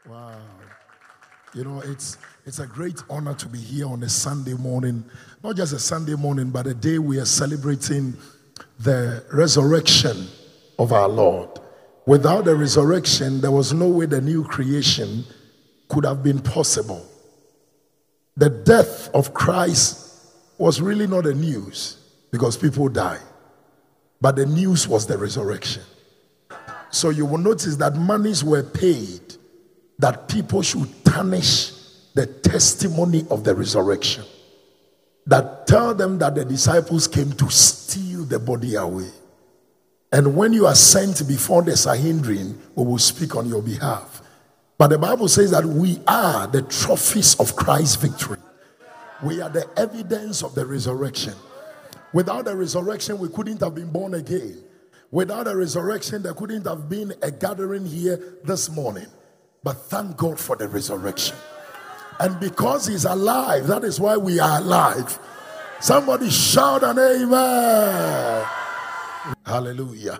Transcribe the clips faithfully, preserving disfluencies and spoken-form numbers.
Wow. You know, it's it's a great honor to be here on a Sunday morning. Not just a Sunday morning, but a day we are celebrating the resurrection of our Lord. Without the resurrection, there was no way the new creation could have been possible. The death of Christ was really not the news because people die. But the news was the resurrection. So you will notice that monies were paid that people should tarnish the testimony of the resurrection. That tell them that the disciples came to steal the body away. And when you are sent before the Sanhedrin, we will speak on your behalf. But the Bible says that we are the trophies of Christ's victory. We are the evidence of the resurrection. Without the resurrection, we couldn't have been born again. Without the resurrection, there couldn't have been a gathering here this morning. But thank God for the resurrection. And because he's alive, that is why we are alive. Somebody shout an amen. Hallelujah.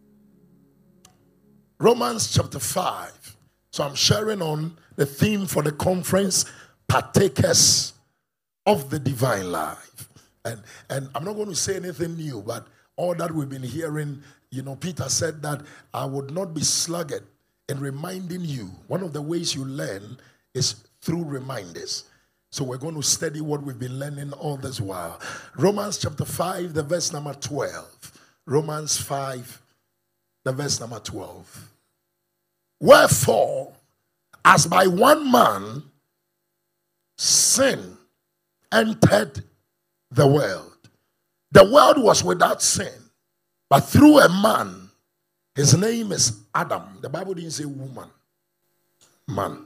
Romans chapter five. So I'm sharing on the theme for the conference, partakers of the divine life. And, and I'm not going to say anything new, but all that we've been hearing, you know, Peter said that I would not be sluggard in reminding you. One of the ways you learn is through reminders. So we're going to study what we've been learning all this while. Romans chapter five, the verse number twelve. Romans five, the verse number twelve. Wherefore, as by one man sin entered the world. The world was without sin, but through a man, his name is Adam. The Bible didn't say woman. Man.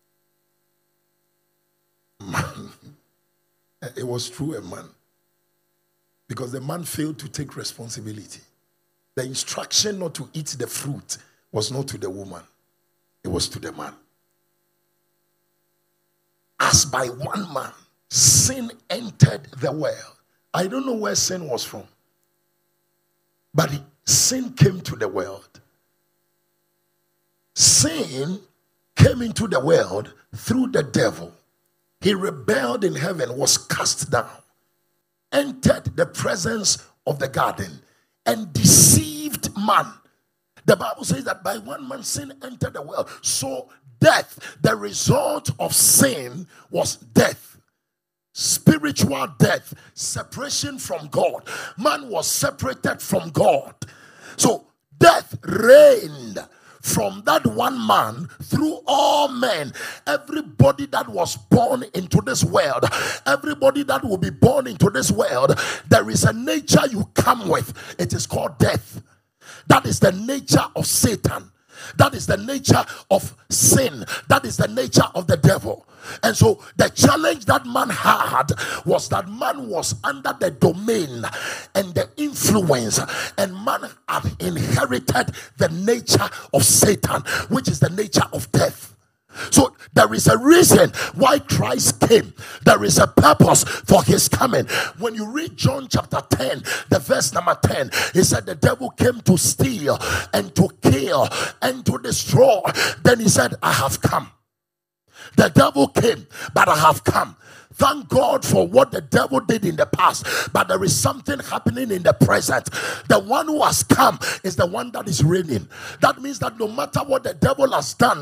Man. It was through a man. Because the man failed to take responsibility. The instruction not to eat the fruit was not to the woman. It was to the man. As by one man, sin entered the world. I don't know where sin was from. But sin came to the world. Sin came into the world through the devil. He rebelled in heaven, was cast down, entered the presence of the garden, and deceived man. The Bible says that by one man sin entered the world. So death, the result of sin was death. Spiritual death, separation from God. Man was separated from God. So death reigned from that one man through all men. Everybody that was born into this world, everybody that will be born into this world, there is a nature you come with. It is called death. That is the nature of Satan. That is the nature of sin. That is the nature of the devil. And so the challenge that man had was that man was under the domain and the influence, and man had inherited the nature of Satan, which is the nature of death. So there is a reason why Christ came. There is a purpose for his coming. When you read John chapter ten, the verse number ten, he said the devil came to steal and to kill and to destroy. Then he said, I have come. The devil came, but I have come. Thank God for what the devil did in the past, but there is something happening in the present. The one who has come is the one that is reigning. That means that no matter what the devil has done,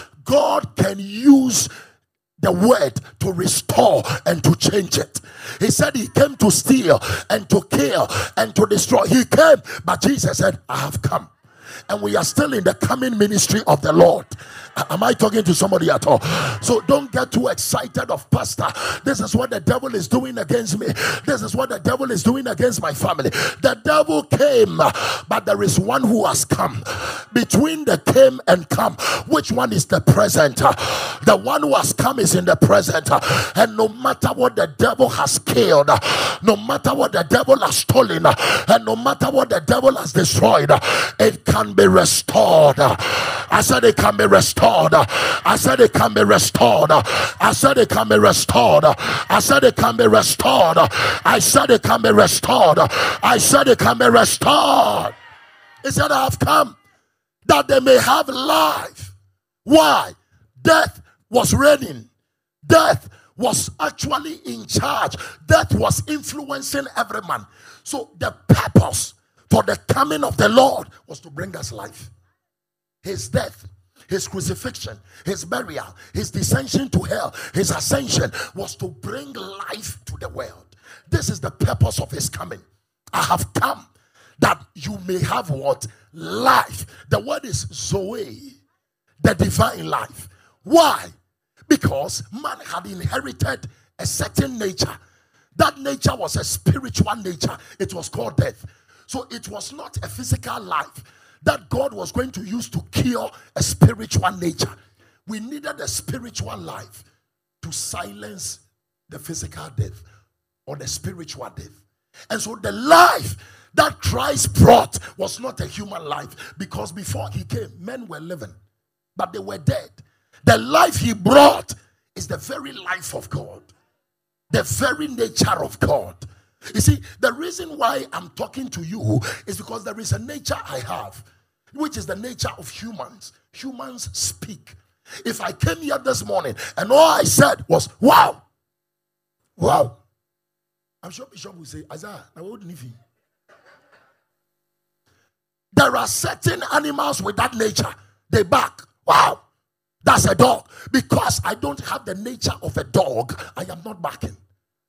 God can use the word to restore and to change it. He said he came to steal and to kill and to destroy. He came, but Jesus said, I have come. And we are still in the coming ministry of the Lord. Am I talking to somebody at all? So don't get too excited of pastor. This is what the devil is doing against me. This is what the devil is doing against my family. The devil came, but there is one who has come. Between the came and come, which one is the present? The one who has come is in the present. And no matter what the devil has killed, no matter what the devil has stolen, and no matter what the devil has destroyed, it can be restored. I said it can be restored. I said it can be restored. I said it can be restored. I said it can be restored. I said it can be restored. I said it can be restored. He said, I have come that they may have life. Why? death was reigning. Death was actually in charge. Death was influencing every man. So the purpose for the coming of the Lord was to bring us life. His death, his crucifixion, his burial, his descension to hell, his ascension was to bring life to the world. This is the purpose of his coming. I have come that you may have what? Life. The word is Zoe, the divine life. Why? Because man had inherited a certain nature. That nature was a spiritual nature. It was called death. So it was not a physical life that God was going to use to cure a spiritual nature. We needed a spiritual life to silence the physical death or the spiritual death. And so the life that Christ brought was not a human life, because before he came, men were living, but they were dead. The life he brought is the very life of God, the very nature of God. You see, the reason why I'm talking to you is because there is a nature I have, which is the nature of humans. Humans speak. If I came here this morning and all I said was, wow, wow, I'm sure Bishop will say, Isaiah, I wouldn't leave you. There are certain animals with that nature. They bark. Wow, that's a dog. Because I don't have the nature of a dog, I am not barking.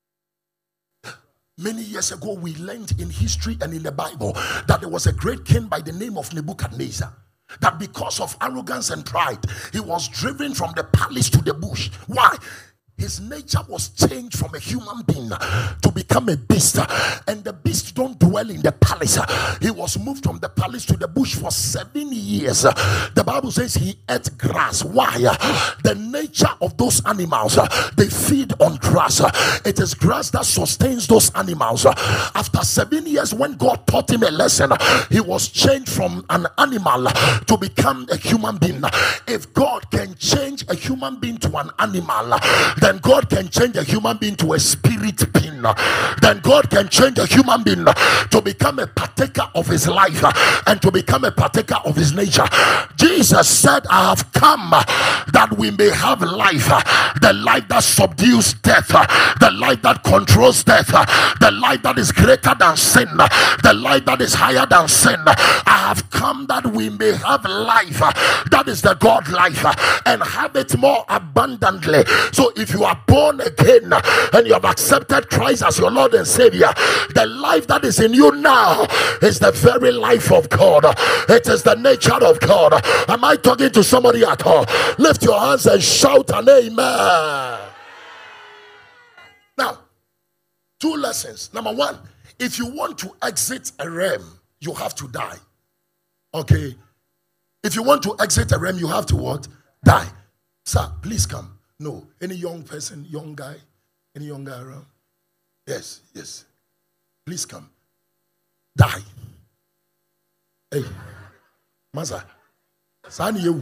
Many years ago, we learned in history and in the Bible that there was a great king by the name of Nebuchadnezzar. That because of arrogance and pride, he was driven from the palace to the bush. Why? His nature was changed from a human being to become a beast. And the beast don't dwell in the palace. He was moved from the palace to the bush for seven years. The Bible says he ate grass. Why? The nature of those animals, they feed on grass. It is grass that sustains those animals. After seven years, when God taught him a lesson, he was changed from an animal to become a human being. If God can change a human being to an animal, then God can change a human being to a spirit being. Then God can change a human being to become a partaker of his life and to become a partaker of his nature. Jesus said, I have come that we may have life, the life that subdues death, the life that controls death, the life that is greater than sin, the life that is higher than sin. I have come that we may have life, that is the God life, and have it more abundantly. So if you are born again and you have accepted Christ as your Lord and Savior, the life that is in you now is the very life of God. It is the nature of God. Am I talking to somebody at all? Lift your hands and shout an amen. Now, two lessons. Number one, if you want to exit a realm, you have to die. Okay? If you want to exit a realm, you have to what? Die. Sir, please come. No. Any young person, young guy? Any young guy around? Yes, yes. Please come. Die. Hey, Maza. Sani you.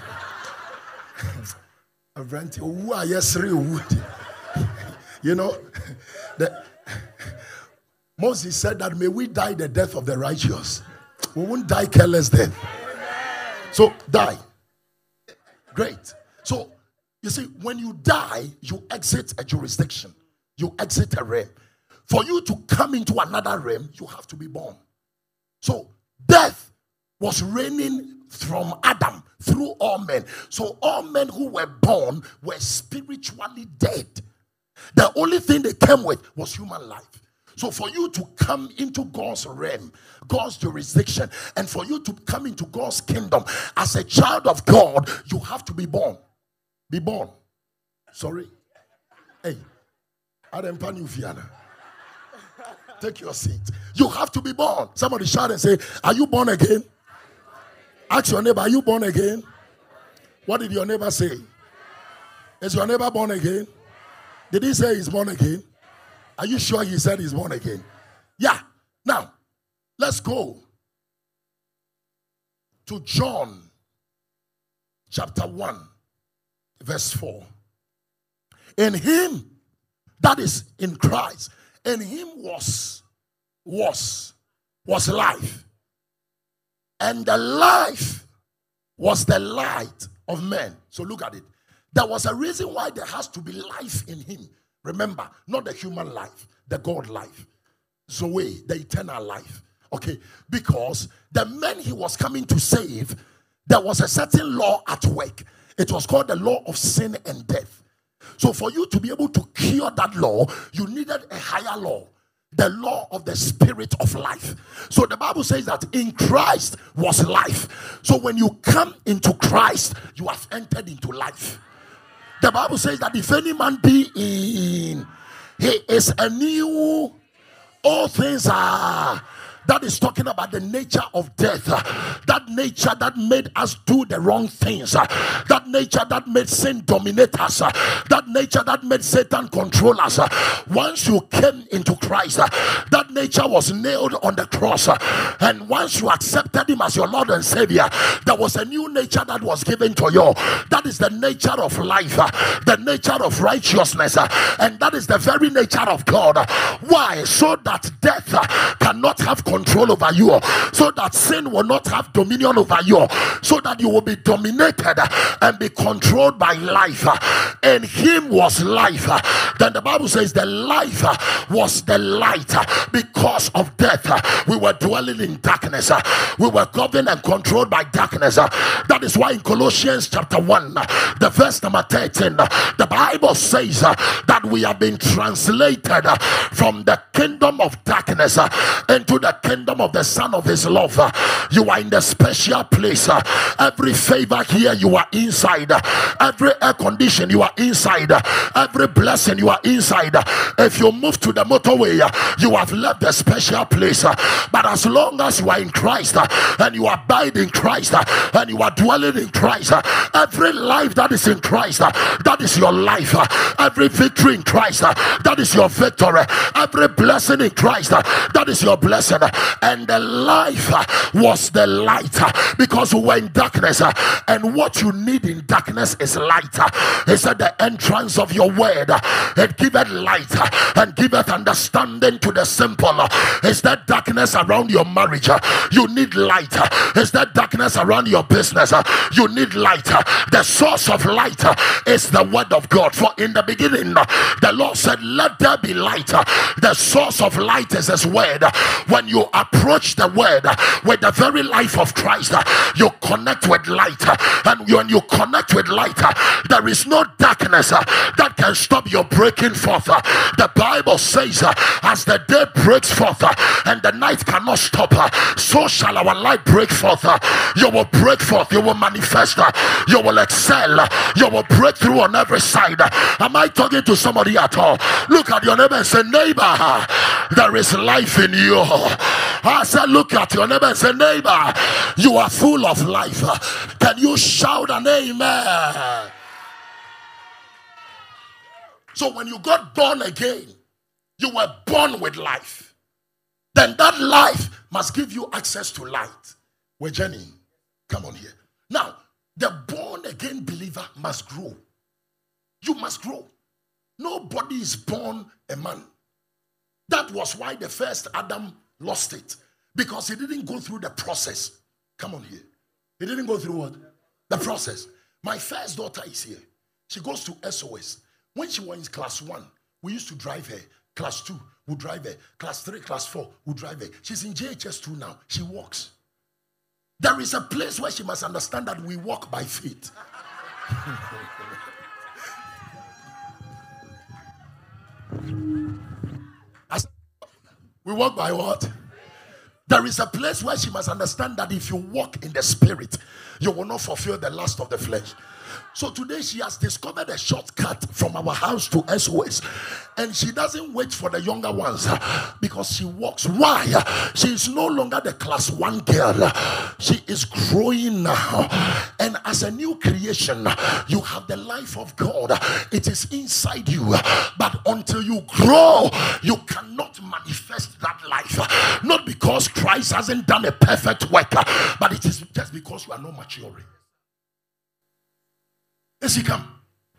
Who are you? You know, the, Moses said that may we die the death of the righteous. We won't die careless death. So die. Great. So you see, when you die, you exit a jurisdiction. You exit a realm. For you to come into another realm, you have to be born. So death was reigning from Adam through all men. So all men who were born were spiritually dead. The only thing they came with was human life. So for you to come into God's realm, God's jurisdiction, and for you to come into God's kingdom as a child of God, you have to be born. Be born. Sorry. Hey, I didn't pan you, Fiona. Take your seat. You have to be born. Somebody shout and say, are you born again? Ask your neighbor, are you born again? What did your neighbor say? Is your neighbor born again? Did he say he's born again? Are you sure he said he's born again? Yeah. Now, let's go to John chapter one, verse four. In him, that is in Christ, in him was, was, was life. And the life was the light of men. So look at it. There was a reason why there has to be life in him. Remember, not the human life, the God life. Zoe, the eternal life. Okay, because the men he was coming to save, there was a certain law at work. It was called the law of sin and death. So for you to be able to cure that law, you needed a higher law, the law of the spirit of life. So the Bible says that in Christ was life. So when you come into Christ, you have entered into life. The Bible says that if any man be in, he is a new, all things are. That is talking about the nature of death. That nature that made us do the wrong things. That nature that made sin dominate us. That nature that made Satan control us. Once you came into Christ, that nature was nailed on the cross. And once you accepted him as your Lord and Savior, there was a new nature that was given to you. That is the nature of life, the nature of righteousness. And that is the very nature of God. Why? So that death cannot have control over you, so that sin will not have dominion over you, so that you will be dominated and be controlled by life. In him was life. Then the Bible says the life was the light. Because of death, we were dwelling in darkness. We were governed and controlled by darkness. That is why in Colossians chapter one, the verse number thirteen, the Bible says that we have been translated from the kingdom of darkness into the kingdom of the Son of his love. You are in the special place. Every favor here, you are inside. Every air condition, you are inside. Every blessing, you are inside. If you move to the motorway, you have left the special place. But as long as you are in Christ and you abide in Christ and you are dwelling in Christ, every life that is in Christ, that is your life. Every victory in Christ, that is your victory. Every blessing in Christ, that is your blessing. And the life was the light, because we were in darkness, and what you need in darkness is light. He said the entrance of your word, it giveth light and giveth understanding to the simple. Is that darkness around your marriage? You need light. Is that darkness around your business? You need light. The source of light is the word of God. For in the beginning the Lord said, let there be light. The source of light is his word. When you approach the word with the very life of Christ, you connect with light. And when you connect with light, there is no darkness that can stop your breaking forth. The Bible says, as the day breaks forth and the night cannot stop, so shall our light break forth. You will break forth, you will manifest, you will excel, you will break through on every side. Am I talking to somebody at all? Look at your neighbor and say, neighbor, there is life in you. I said, look at your neighbor and say, neighbor, you are full of life. Can you shout an amen? So when you got born again, you were born with life. Then that life must give you access to light. We're Jenny, come on here. Now, the born again believer must grow. You must grow. Nobody is born a man. That was why the first Adam lost it, because he didn't go through the process. Come on here. He didn't go through what? The process. My first daughter is here. She goes to S O S. When she was in class one, we used to drive her. Class two, we drive her. Class three, class four, we drive her. She's in J H S two now. She walks. There is a place where she must understand that we walk by feet. We walk by what? There is a place where she must understand that if you walk in the spirit, you will not fulfill the lust of the flesh. So today she has discovered a shortcut from our house to S O S, and she doesn't wait for the younger ones because she walks. Why? She is no longer the class one girl. She is growing now, and as a new creation, you have the life of God. It is inside you, but until you grow, you cannot manifest that life. Not because Christ hasn't done a perfect work, but it is just because you are not maturing. Essie, come.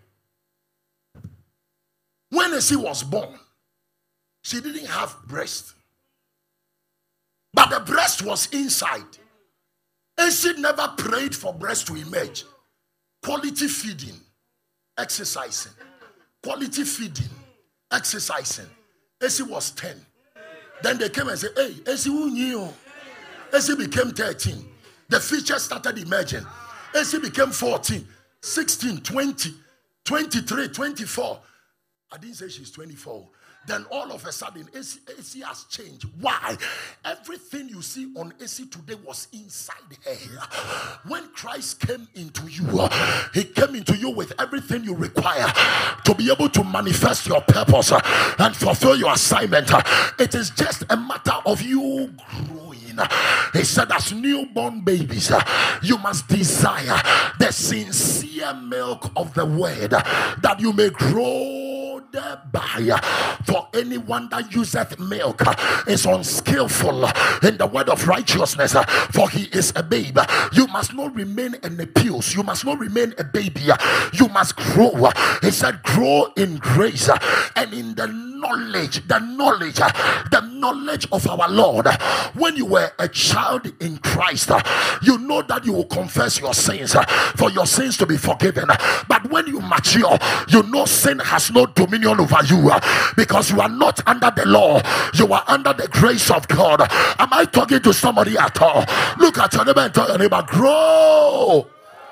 When Essie was born, she didn't have breast, but the breast was inside. Essie never prayed for breast to emerge. Quality feeding. exercising. Quality feeding, exercising. Essie was ten. Then they came and said, hey, Essie, who knew? Essie became thirteen. The features started emerging. Essie became fourteen, sixteen, twenty, twenty-three, twenty-four. I didn't say she's twenty-four. Then all of a sudden, A C, A C has changed. Why? Everything you see on A C today was inside her. When Christ came into you, he came into you with everything you require to be able to manifest your purpose and fulfill your assignment. It is just a matter of you growing. He said, as newborn babies, you must desire the sincere milk of the word, that you may grow thereby. For anyone that useth milk is unskillful in the word of righteousness, for he is a babe. You must not remain in the pews. You must not remain a baby. You must grow. He said, grow in grace and in the knowledge, the knowledge, the knowledge of our Lord. When you were a child in Christ, you know that you will confess your sins for your sins to be forgiven. But when you mature, you know sin has no dominion over you, because you are not under the law, you are under the grace of God. Am I talking to somebody at all? Look at your neighbor and tell your neighbor, grow.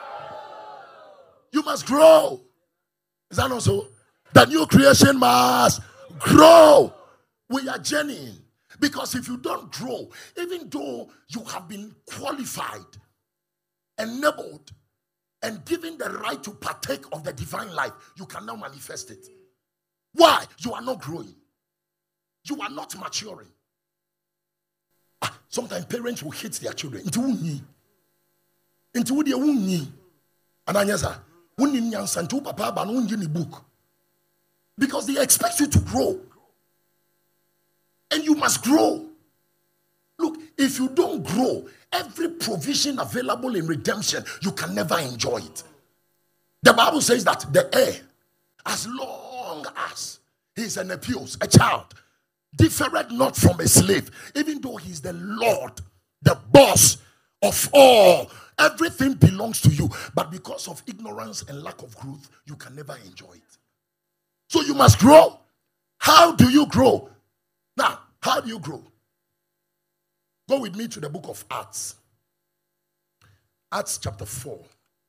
You must grow. Is that not so? The new creation must grow. We are journeying. Because if you don't grow, even though you have been qualified, enabled, and given the right to partake of the divine life, you can now manifest it. Why? You are not growing. You are not maturing. Ah, sometimes parents will hit their children. Into wunni. Into wudi wunni. Ananyasa. Wunni nyansa. Into papa ba no wunni ni book. Because they expect you to grow. And you must grow. Look, if you don't grow, every provision available in redemption, you can never enjoy it. The Bible says that the heir, as long as he is an appeals, a child, different not from a slave, even though he is the Lord, the boss of all, everything belongs to you. But because of ignorance and lack of growth, you can never enjoy it. So you must grow. How do you grow? Now, how do you grow? Go with me to the book of Acts. Acts chapter four.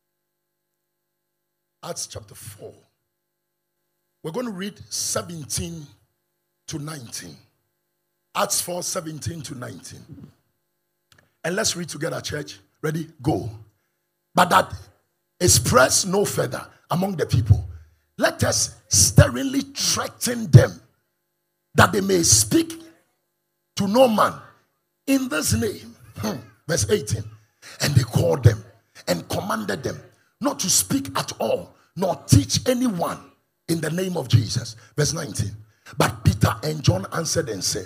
Acts chapter four. We're going to read seventeen to nineteen. Acts four, seventeen to nineteen. And let's read together, church. Ready? Go. But that is pressed no further among the people. Let us sternly threaten them, that they may speak to no man in this name. Hmm. Verse eighteen. And they called them and commanded them not to speak at all, nor teach anyone in the name of Jesus. Verse nineteen. But Peter and John answered and said,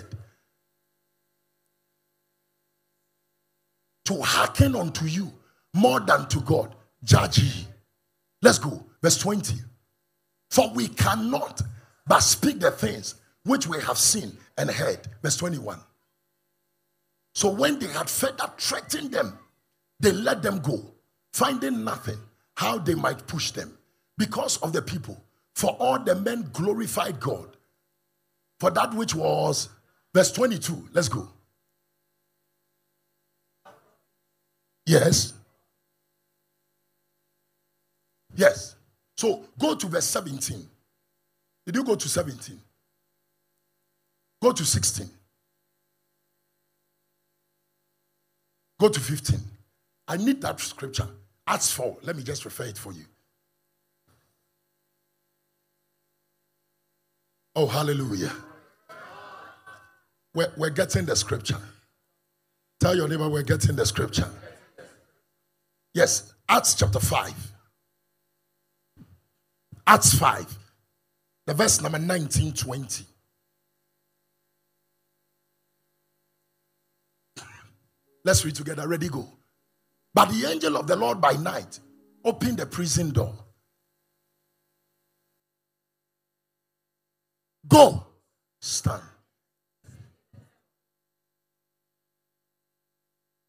to hearken unto you more than to God, judge ye. Let's go. Verse twenty. For we cannot but speak the things which we have seen and heard. Verse twenty-one. So when they had further threatened them, they let them go, finding nothing how they might push them because of the people. For all the men glorified God for that which was. Verse twenty-two. Let's go. Yes. Yes. So go to verse seventeen. Did you go to seventeen? Go to sixteen. Go to fifteen. I need that scripture. Acts four. Let me just refer it for you. Oh, hallelujah. We're, we're getting the scripture. Tell your neighbor we're getting the scripture. Yes, Acts chapter five. Acts five. The verse number nineteen, twenty. Let's read together. Ready, go. But the angel of the Lord by night opened the prison door. Go. Stand.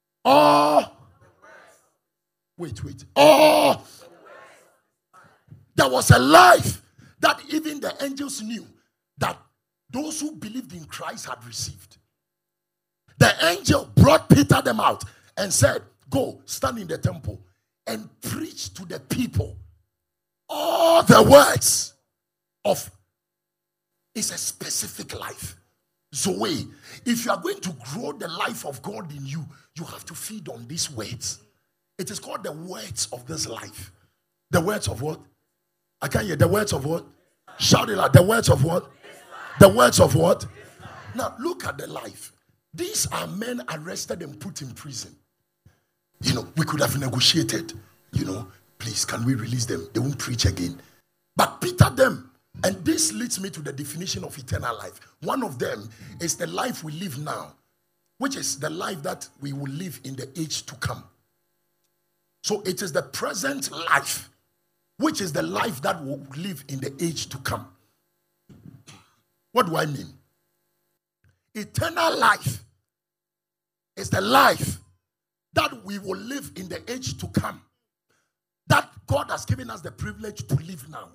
Oh. Wait, wait. Oh. There was a life that even the angels knew that those who believed in Christ had received. The angel brought Peter them out and said, go stand in the temple and preach to the people all the words of, it's a specific life. Zoe, if you are going to grow the life of God in you, you have to feed on these words. It is called the words of this life. The words of what? I can't hear. The words of what? Shout it out. The words of what? The words of what? Now look at the life. These are men arrested and put in prison. You know, we could have negotiated. You know, please, can we release them? They won't preach again. But Peter them, and this leads me to the definition of eternal life. One of them is the life we live now, which is the life that we will live in the age to come. So it is the present life, which is the life that will live in the age to come. What do I mean? Eternal life is the life that we will live in the age to come, that God has given us the privilege to live now.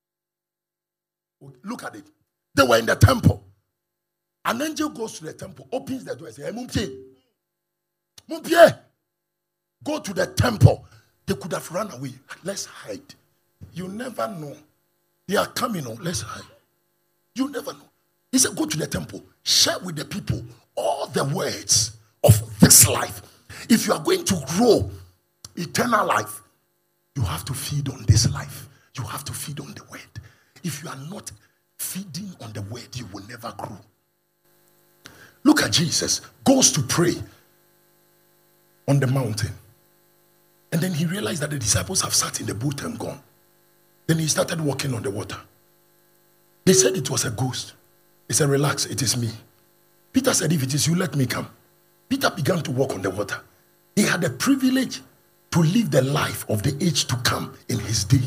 Look at it. They were in the temple. An angel goes to the temple, opens the door and says, hey, Mumpie, Mumpie, go to the temple. They could have run away. Let's hide. You never know. They are coming on. Let's hide. You never know. He said, go to the temple. Share with the people all the words of this life. If you are going to grow eternal life, you have to feed on this life. You have to feed on the word. If you are not feeding on the word, you will never grow. Look at Jesus. Goes to pray on the mountain. And then he realized that the disciples have sat in the boat and gone. Then he started walking on the water. They said it was a ghost. He said, relax, it is me. Peter said, if it is you, let me come. Peter began to walk on the water. He had the privilege to live the life of the age to come in his day.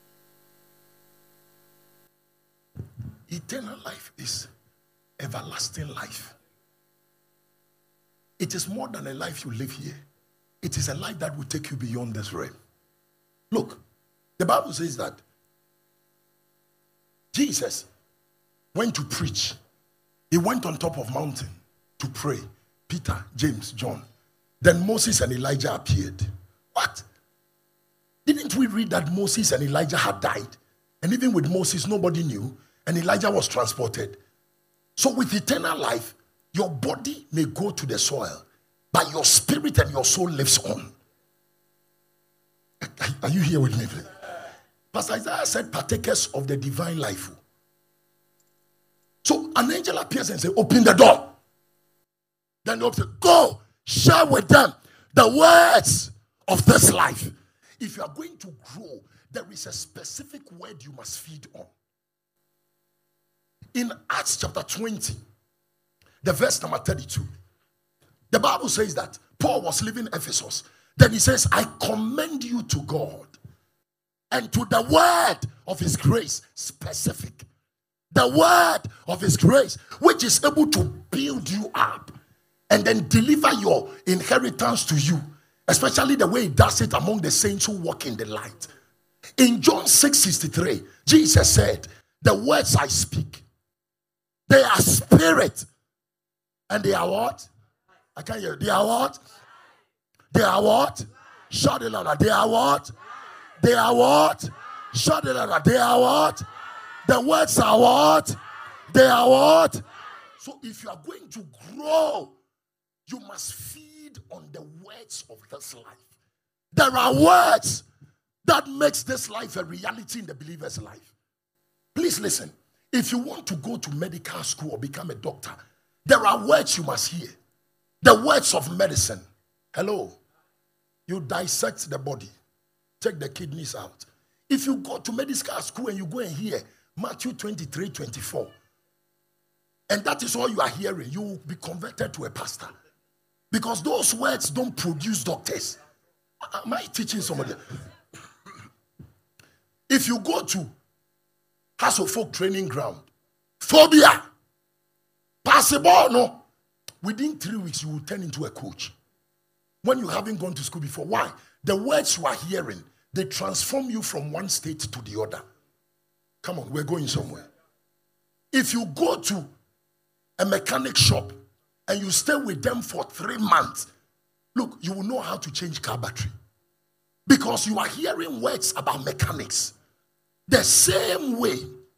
Eternal life is everlasting life. It is more than a life you live here. It is a life that will take you beyond this realm. Look, the Bible says that Jesus went to preach. He went on top of mountain to pray. Peter, James, John. Then Moses and Elijah appeared. What? Didn't we read that Moses and Elijah had died? And even with Moses, nobody knew. And Elijah was transported. So with eternal life, your body may go to the soil, but your spirit and your soul lives on. Are you here with me, please? Pastor Isaiah said, partakers of the divine life. So an angel appears and says, open the door. Then they say, go, share with them the words of this life. If you are going to grow, there is a specific word you must feed on. In Acts chapter twenty, the verse number thirty-two, the Bible says that Paul was leaving Ephesus. Then he says, I commend you to God and to the word of his grace, specific. The word of his grace, which is able to build you up and then deliver your inheritance to you, especially the way he does it among the saints who walk in the light. In John six sixty-three, Jesus said, the words I speak, they are spirit. And they are what? I can't hear. They are what? They are what? Shout it louder. They are what? They are what? Shout it louder. They are what? The words are what? They are what? So if you are going to grow, you must feed on the words of this life. There are words that makes this life a reality in the believer's life. Please listen. If you want to go to medical school or become a doctor, there are words you must hear. The words of medicine. Hello. You dissect the body. Take the kidneys out. If you go to medical school and you go and hear Matthew twenty-three, twenty-four, and that is all you are hearing, you will be converted to a pastor. Because those words don't produce doctors. Am I teaching somebody? If you go to House of Folk training ground, phobia, possible, no. Within three weeks, you will turn into a coach. When you haven't gone to school before. Why? The words you are hearing, they transform you from one state to the other. Come on, we're going somewhere. If you go to a mechanic shop and you stay with them for three months, look, you will know how to change car battery. Because you are hearing words about mechanics. The same way,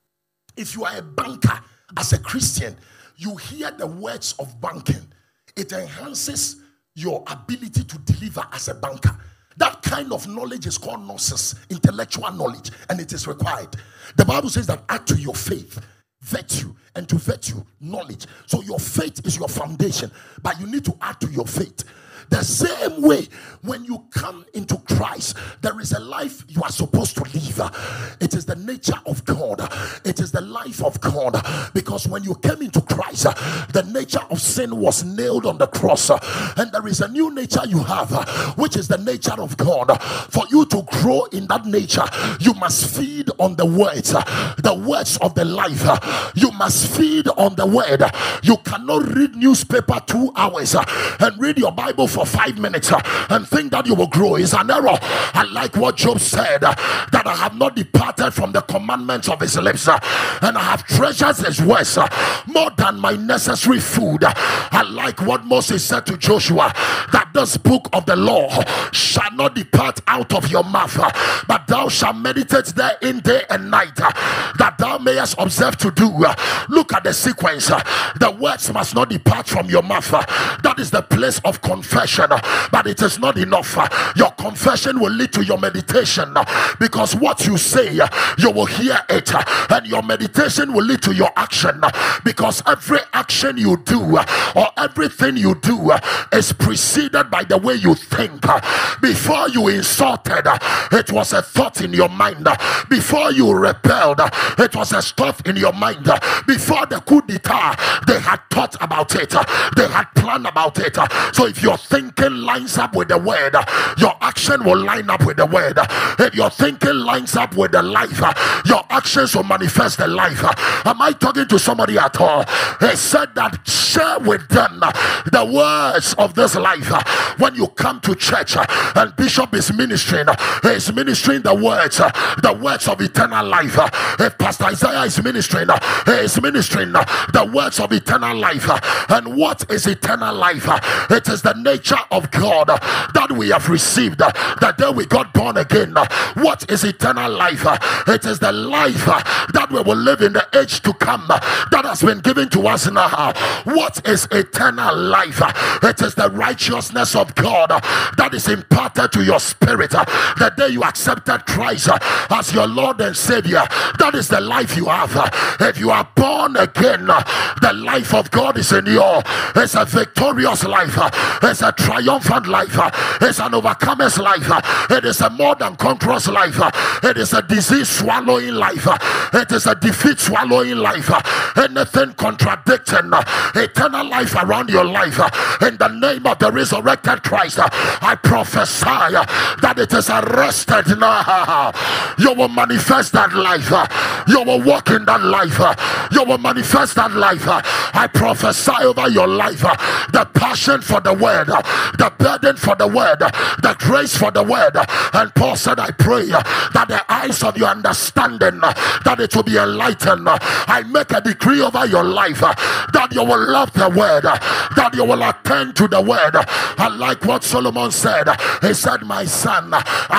if you are a banker as a Christian, you hear the words of banking. It enhances your ability to deliver as a banker. That kind of knowledge is called gnosis, intellectual knowledge, and it is required. The Bible says that add to your faith virtue, and to virtue knowledge. So your faith is your foundation, but you need to add to your faith. The same way, when you come into Christ, there is a life you are supposed to live. It is the nature of God. It is the life of God. Because when you came into Christ, the nature of sin was nailed on the cross. And there is a new nature you have, which is the nature of God. For you to grow in that nature, you must feed on the words, the words of the life. You must feed on the word. You cannot read newspaper two hours and read your Bible for five minutes uh, and think that you will grow. Is an error. I like what Job said, uh, that I have not departed from the commandments of his lips, uh, and I have treasured his words uh, more than my necessary food. uh, I like what Moses said to Joshua, that this book of the law shall not depart out of your mouth, uh, but thou shalt meditate therein day and night, uh, that thou mayest observe to do. uh, look at the sequence. uh, the words must not depart from your mouth. uh, that is the place of confession. But it is not enough. Your confession will lead to your meditation, because what you say, you will hear it, and your meditation will lead to your action, because every action you do or everything you do is preceded by the way you think. Before you insulted, it was a thought in your mind. Before you rebelled, it was a stuff in your mind. Before the coup d'etat, they had thought about it, they had planned about it. So if you're thinking lines up with the word, your action will line up with the word. If your thinking lines up with the life, your actions will manifest the life. Am I talking to somebody at all? He said that share with them the words of this life. When you come to church and Bishop is ministering, he is ministering the words, the words of eternal life. If Pastor Isaiah is ministering, he is ministering the words of eternal life. And what is eternal life? It is the nature of God that we have received the day we got born again. What is eternal life? It is the life that we will live in the age to come, that has been given to us now. What is eternal life? It is the righteousness of God that is imparted to your spirit the day you accepted Christ as your Lord and Savior. That is the life you have. If you are born again, the life of God is in you. It's a victorious life. It's a triumphant life. It's an overcomer's life. It is a more than conqueror's life. It is a disease swallowing life. It is a defeat swallowing life. Anything contradicting eternal life around your life, in the name of the resurrected Christ, I prophesy that it is arrested now. You will manifest that life. You will walk in that life. You will manifest that life. I prophesy over your life the passion for the word, the burden for the word, the grace for the word. And Paul said, I pray that the eyes of your understanding, that it will be enlightened. I make a decree over your life that you will love the word, that you will attend to the word. I like what Solomon said. He said, my son,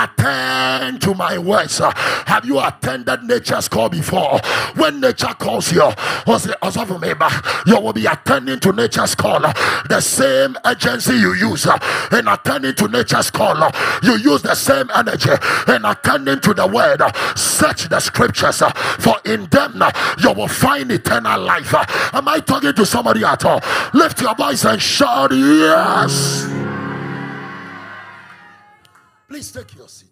attend to my words. Have you attended nature's call before? When nature calls you, you will be attending to nature's call. The same agency you use in attending to nature's call, you use the same energy in attending to the word. Search the scriptures, for in them you will find eternal life. Am I talking to somebody at all? Lift your voice and shout yes. Please take your seat.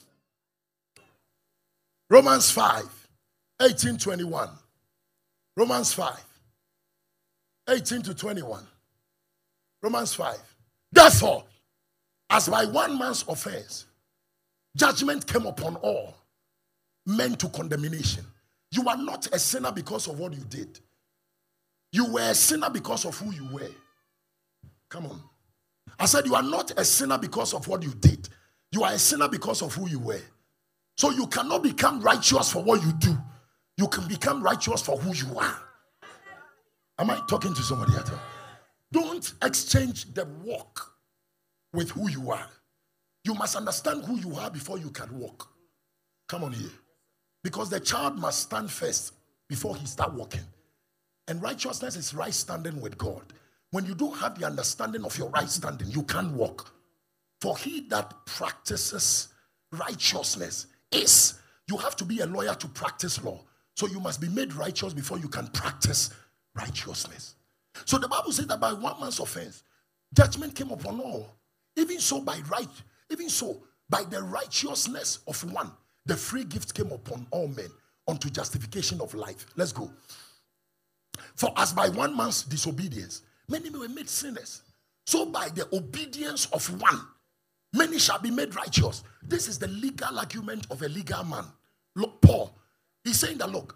Romans five, eighteen to twenty-one. Romans five, eighteen to twenty-one. Romans five. Therefore, as by one man's offense, judgment came upon all men to condemnation. You are not a sinner because of what you did. You were a sinner because of who you were. Come on. I said you are not a sinner because of what you did. You are a sinner because of who you were. So you cannot become righteous for what you do. You can become righteous for who you are. Am I talking to somebody at all? Don't exchange the walk with who you are. You must understand who you are before you can walk. Come on here. Because the child must stand first before he start walking. And righteousness is right standing with God. When you don't have the understanding of your right standing, you can't walk. For he that practices righteousness is, you have to be a lawyer to practice law. So you must be made righteous before you can practice righteousness. So the Bible says that by one man's offense, judgment came upon all. Even so, by right, even so, by the righteousness of one, the free gift came upon all men unto justification of life. Let's go. For as by one man's disobedience, many were made sinners. So by the obedience of one, many shall be made righteous. This is the legal argument of a legal man. Look, Paul, he's saying that, look,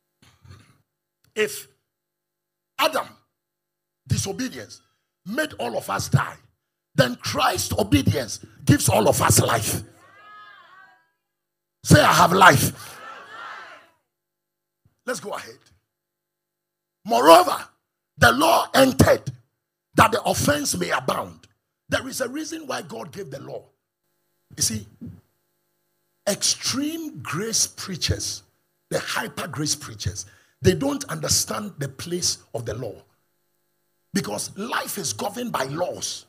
if Adam, disobedience, made all of us die, then Christ's obedience gives all of us life. Say, I have life. Let's go ahead. Moreover, the law entered that the offense may abound. There is a reason why God gave the law. You see, extreme grace preachers, the hyper grace preachers, they don't understand the place of the law. Because life is governed by laws.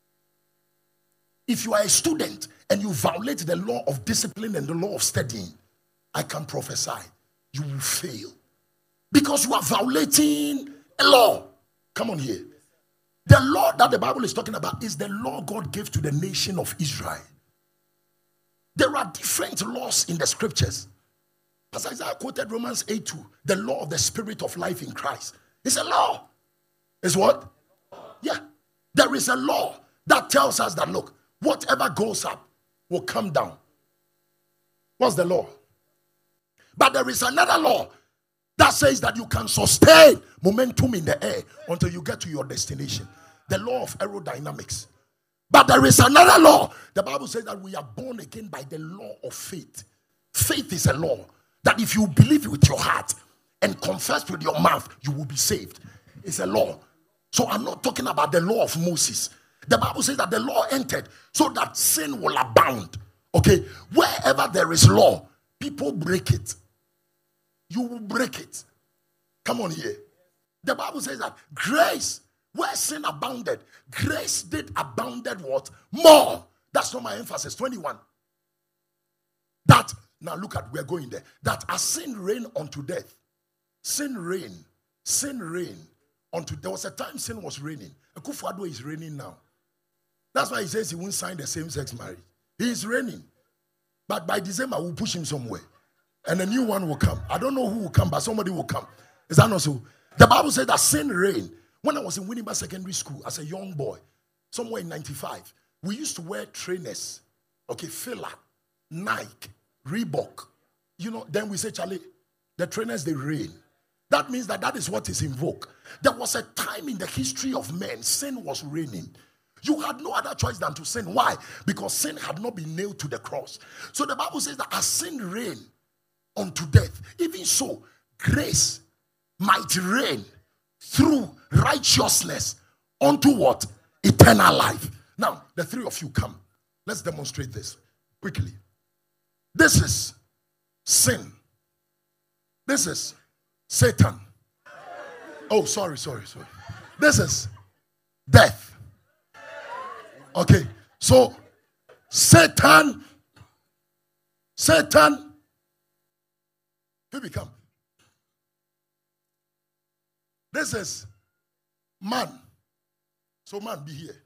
If you are a student and you violate the law of discipline and the law of studying, I can prophesy, you will fail. Because you are violating a law. Come on here. The law that the Bible is talking about is the law God gave to the nation of Israel. There are different laws in the scriptures. As Isaiah quoted Romans eight two, the law of the spirit of life in Christ. It's a law. It's what? Yeah. There is a law that tells us that, look, whatever goes up will come down. What's the law? But there is another law that says that you can sustain momentum in the air until you get to your destination. The law of aerodynamics. But there is another law. The Bible says that we are born again by the law of faith. Faith is a law that if you believe with your heart and confess with your mouth, you will be saved. It's a law. So I'm not talking about the law of Moses. The Bible says that the law entered so that sin will abound. Okay? Wherever there is law, people break it. You will break it. Come on here. The Bible says that grace, where sin abounded, grace did abounded what? More. That's not my emphasis. twenty-one. That, now look at, we're going there. That as sin reigned unto death, sin reigned, sin reigned unto, there was a time sin was reigning. Akufo-Addo is reigning now. That's why he says he won't sign the same-sex marriage. He is reigning. But by December, we'll push him somewhere. And a new one will come. I don't know who will come, but somebody will come. Is that not so? The Bible says that sin reigned. When I was in Winneba Secondary School as a young boy, somewhere in ninety-five, we used to wear trainers. Okay, Fila, Nike, Reebok. You know, then we say, Charlie, the trainers, they reign. That means that that is what is in vogue. There was a time in the history of men, sin was reigning. You had no other choice than to sin. Why? Because sin had not been nailed to the cross. So the Bible says that as sin reigned unto death, even so, grace might reign through righteousness unto what? Eternal life. Now, the three of you come. Let's demonstrate this quickly. This is sin. This is Satan. Oh, sorry, sorry, sorry. This is death. Okay, so Satan, Satan, he become. This is man. So man, be here.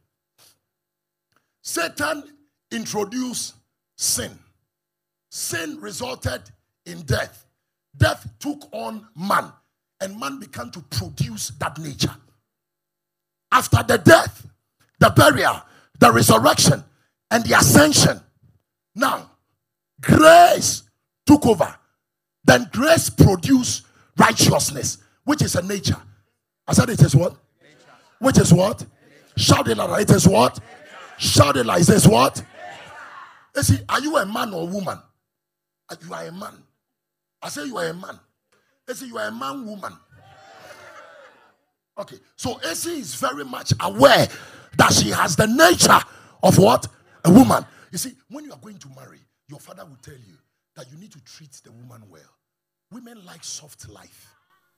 Satan introduced sin. Sin resulted in death. Death took on man, and man began to produce that nature. After the death, the burial, the resurrection, and the ascension, now grace took over. Then grace produced righteousness, which is a nature. I said it is what? Nature. Which is what? Nature. Shout it like it is what? Nature. Shout it like it is what? Nature. You see, are you a man or a woman? You are a man. I say you are a man. You see, you are a man, woman. Okay, so Essie is very much aware that she has the nature of what? A woman. You see, when you are going to marry, your father will tell you that you need to treat the woman well. Women like soft life.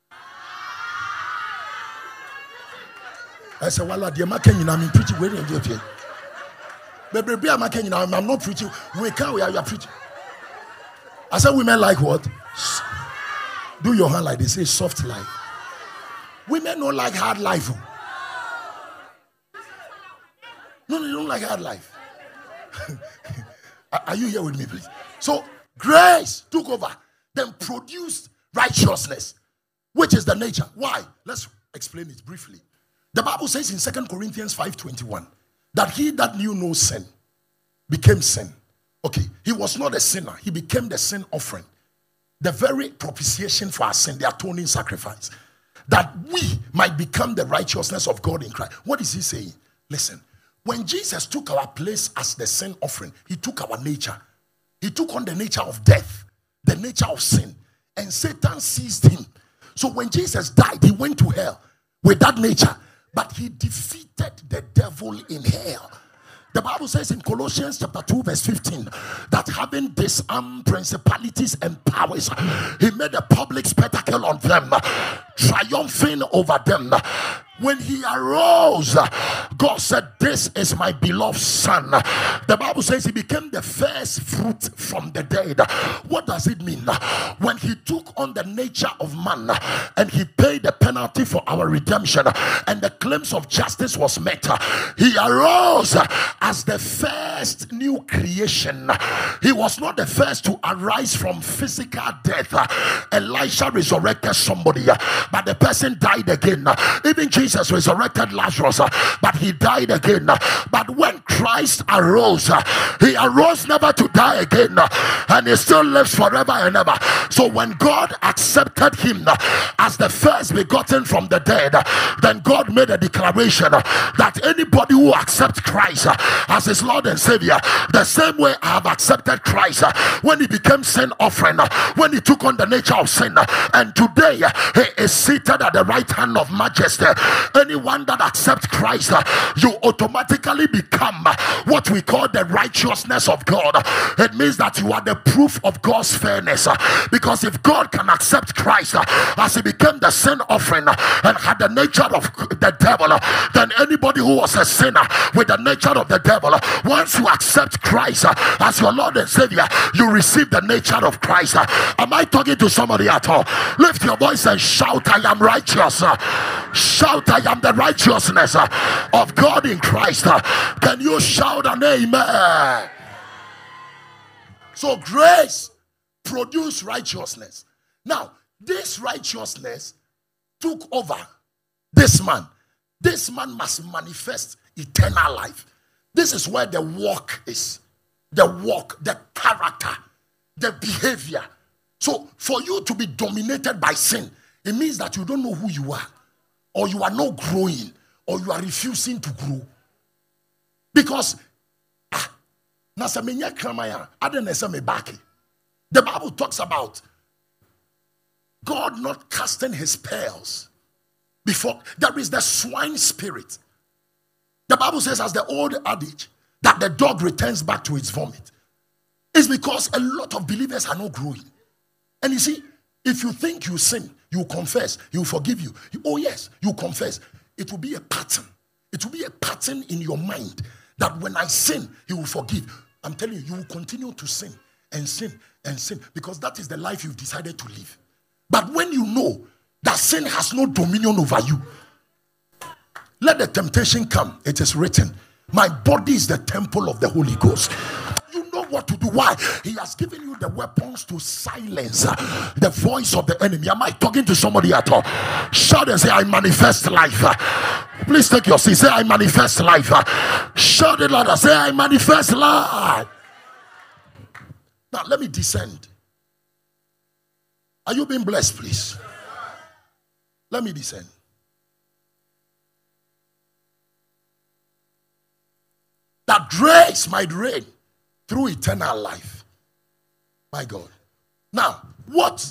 I said, well, dear Maken, I'm preaching. Where are you? Baby, I'm not preaching. We can't, we are preaching. I said, women like what? Do your hand like they say, soft life. Women don't like hard life. No, they don't like hard life. Are you here with me, please? So, grace took over, then produced righteousness, which is the nature. Why? Let's explain it briefly. The Bible says in Second Corinthians five twenty-one that he that knew no sin became sin. Okay, he was not a sinner, he became the sin offering, the very propitiation for our sin, the atoning sacrifice, that we might become the righteousness of God in Christ. What is he saying? Listen, when Jesus took our place as the sin offering, he took our nature. He took on the nature of death, the nature of sin, and Satan seized him. So when Jesus died, he went to hell with that nature, but he defeated the devil in hell. The Bible says in Colossians chapter two verse fifteen that having disarmed principalities and powers, he made a public spectacle on them, triumphing over them. When he arose, God said, this is my beloved son. The Bible says he became the first fruit from the dead. What does it mean? When he took on the nature of man and he paid the penalty for our redemption and the claims of justice was met, he arose as the first new creation. He was not the first to arise from physical death. Elisha resurrected somebody, but the person died again. Even Jesus Jesus resurrected Lazarus, but he died again. But when Christ arose, he arose never to die again, and he still lives forever and ever. So when God accepted him as the first begotten from the dead, then God made a declaration that anybody who accepts Christ as his Lord and Savior, the same way I have accepted Christ when he became sin offering, when he took on the nature of sin, and today he is seated at the right hand of majesty. Anyone that accepts Christ, you automatically become what we call the righteousness of God. It means that you are the proof of God's fairness, because if God can accept Christ as he became the sin offering and had the nature of the devil, then anybody who was a sinner with the nature of the devil, once you accept Christ as your Lord and Savior, you receive the nature of Christ. Am I talking to somebody at all? Lift your voice and shout, I am righteous. Shout, I am the righteousness of God in Christ. Can you shout an amen? So grace produced righteousness. Now, this righteousness took over this man. This man must manifest eternal life. This is where the walk is. The walk, the character, the behavior. So for you to be dominated by sin, it means that you don't know who you are, or you are not growing, or you are refusing to grow. Because ah, the Bible talks about God not casting his pearls before. There is the swine spirit. The Bible says, as the old adage, that the dog returns back to its vomit. It's because a lot of believers are not growing. And you see, if you think you sin, you confess, he will forgive you. you. Oh yes, you confess. It will be a pattern. It will be a pattern in your mind that when I sin, he will forgive. I'm telling you, you will continue to sin and sin and sin, because that is the life you've decided to live. But when you know that sin has no dominion over you, let the temptation come. It is written, my body is the temple of the Holy Ghost. You know what to do. Why? He has given you the weapons to silence uh, the voice of the enemy. Am I talking to somebody at all? Shout and say, I manifest life. Uh, please take your seat. Say, I manifest life. Uh, shout it louder. Say, I manifest life. Now, let me descend. Are you being blessed, please? Let me descend. That grace might reign through eternal life. My God. Now, what?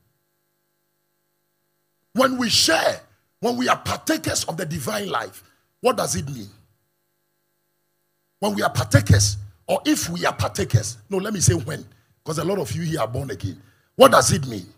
When we share, when we are partakers of the divine life, what does it mean? When we are partakers, or if we are partakers, no, let me say when, because a lot of you here are born again. What does it mean?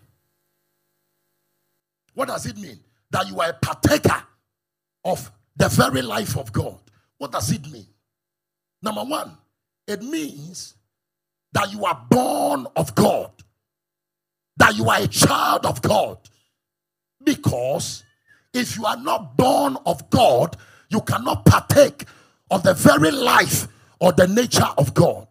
What does it mean? That you are a partaker of the very life of God. What does it mean? Number one, it means that you are born of God, that you are a child of God. Because if you are not born of God, you cannot partake of the very life or the nature of God.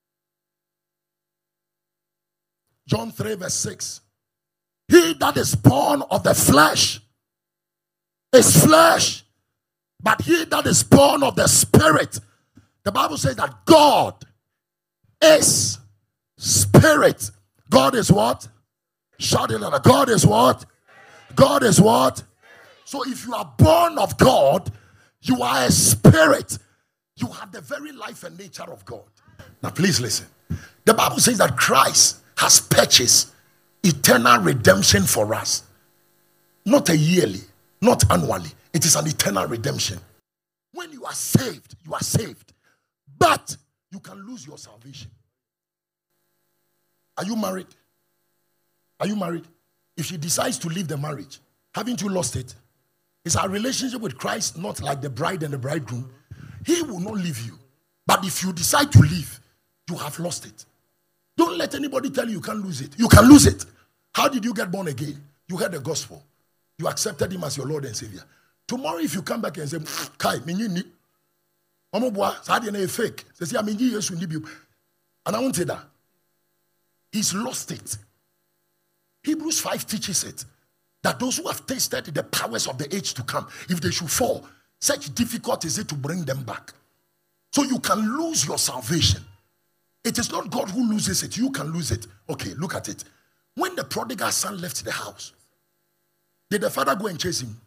John three verse six. He that is born of the flesh is flesh, but he that is born of the Spirit, the Bible says that God is Spirit. God is what? Shout it out. God is what? God is what? So if you are born of God, you are a spirit. You have the very life and nature of God. Now please listen. The Bible says that Christ has purchased eternal redemption for us. Not a yearly, not annually. It is an eternal redemption. When you are saved, you are saved. But you can lose your salvation. Are you married? Are you married? If she decides to leave the marriage, haven't you lost it? Is our relationship with Christ not like the bride and the bridegroom? He will not leave you. But if you decide to leave, you have lost it. Don't let anybody tell you you can't lose it. You can lose it. How did you get born again? You heard the gospel. You accepted him as your Lord and Savior. Tomorrow if you come back and say, Kai, minyi Omobwa, sadi na fake. Say, I mean, Yesu ni bi. And I won't say that. He's lost it. Hebrews five teaches it. That those who have tasted the powers of the age to come, if they should fall, such difficult is it to bring them back. So you can lose your salvation. It is not God who loses it. You can lose it. Okay, look at it. When the prodigal son left the house, did the father go and chase him?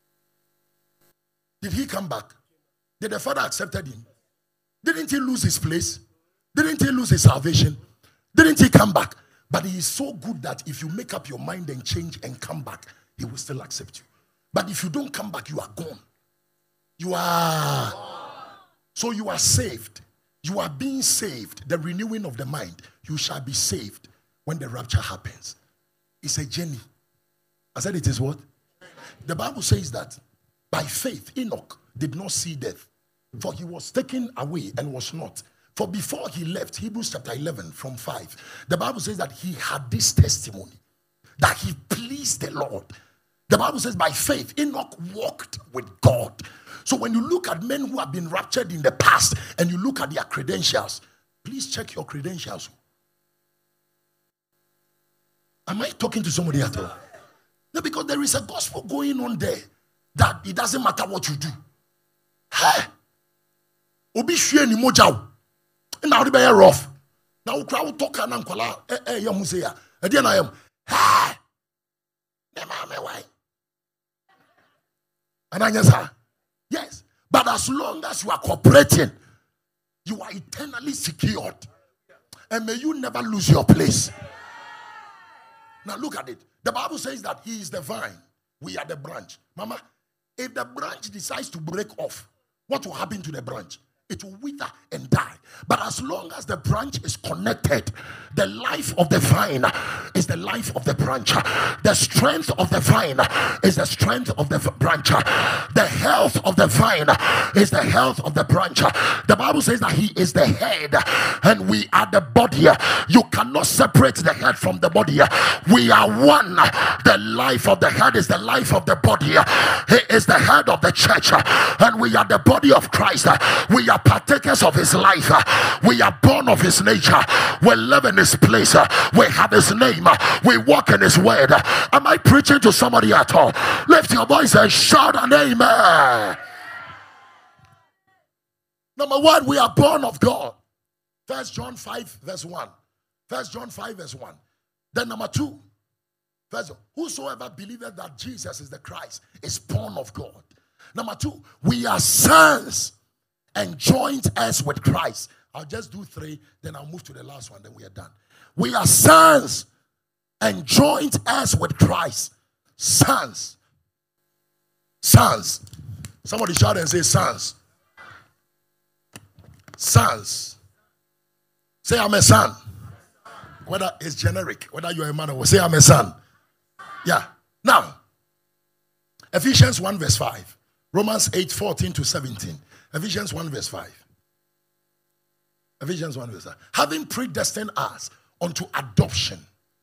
Did he come back? Did the father accepted him? Didn't he lose his place? Didn't he lose his salvation? Didn't he come back? But he is so good that if you make up your mind and change and come back, he will still accept you. But if you don't come back, you are gone. You are. So you are saved. You are being saved. The renewing of the mind. You shall be saved when the rapture happens. It's a journey. I said it is what? The Bible says that by faith, Enoch did not see death. For he was taken away and was not. For before he left, Hebrews chapter eleven from five, the Bible says that he had this testimony, that he pleased the Lord. The Bible says by faith, Enoch walked with God. So when you look at men who have been raptured in the past and you look at their credentials, please check your credentials. Am I talking to somebody at all? No, because there is a gospel going on there that it doesn't matter what you do. Hey, obi shwe ni moja. Now the bear rough. Now crowd talk and ankola. Eh eh ya musea. E dia na yam. Ha. Ne ma me why? Ananya. Yes. But as long as you are cooperating, you are eternally secured. And may you never lose your place. Now look at it. The Bible says that he is the vine. We are the branch. Mama, if the branch decides to break off, what will happen to the branch? It will wither and die. But as long as the branch is connected, the life of the vine is the life of the branch. The strength of the vine is the strength of the branch. The health of the vine is the health of the branch. The Bible says that he is the head and we are the body. You cannot separate the head from the body. We are one. The life of the head is the life of the body. He is the head of the church and we are the body of Christ. We are partakers of his life. We are born of his nature. We live in his place. We have his name. We walk in his word. Am I preaching to somebody at all? Lift your voice and shout an amen. Number one, we are born of God. First John five verse one. First John five verse one. Then number two, first, whosoever believeth that Jesus is the Christ is born of God. Number two, we are sons and joint heirs with Christ. I'll just do three, then I'll move to the last one, then we are done. We are sons and joint heirs with Christ. Sons. Sons. Somebody shout and say sons. Sons. Say I'm a son. Whether it's generic, whether you're a man or say I'm a son. Yeah. Now, Ephesians one verse five. Romans eight fourteen to seventeen. Ephesians one verse five. Ephesians one verse five. Having predestined us unto adoption.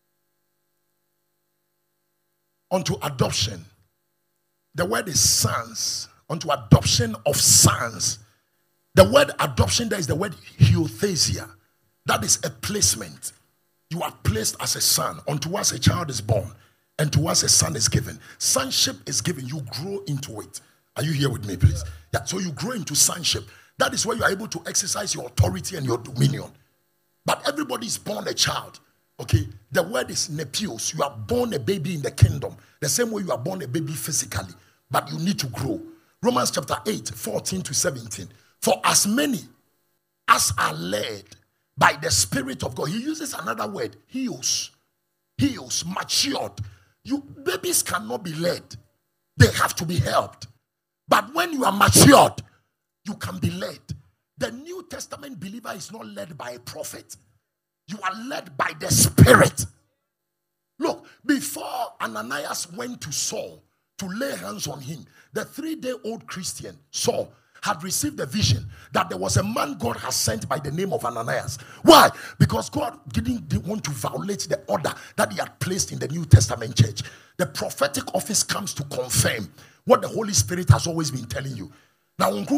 Unto adoption. The word is sons. Unto adoption of sons. The word adoption there is the word huiothesia. That is a placement. You are placed as a son. Unto us a child is born. And to us a son is given. Sonship is given. You grow into it. Are you here with me, please? Yeah. So you grow into sonship. That is where you are able to exercise your authority and your dominion. But everybody is born a child. Okay. The word is nepios. You are born a baby in the kingdom. The same way you are born a baby physically. But you need to grow. Romans chapter eight, fourteen to seventeen. For as many as are led by the Spirit of God. He uses another word. Heals. Heals. Matured. You babies cannot be led. They have to be helped. But when you are matured, you can be led. The New Testament believer is not led by a prophet. You are led by the Spirit. Look, before Ananias went to Saul to lay hands on him, the three-day-old Christian, Saul, had received a vision that there was a man God has sent by the name of Ananias. Why? Because God didn't want to violate the order that he had placed in the New Testament church. The prophetic office comes to confirm what the Holy Spirit has always been telling you. Now, he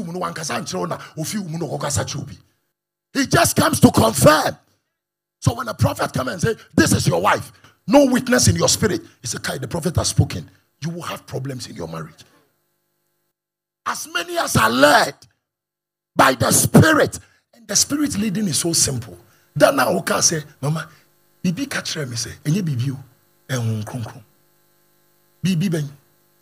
just comes to confirm. So when a prophet comes and says, this is your wife, no witness in your spirit, he said, Kai, the prophet has spoken. You will have problems in your marriage. As many as are led by the Spirit, and the Spirit leading is so simple. That now we can say, Mama, Bibi catcher me say, and you be you, and krum krum. Bibi ben.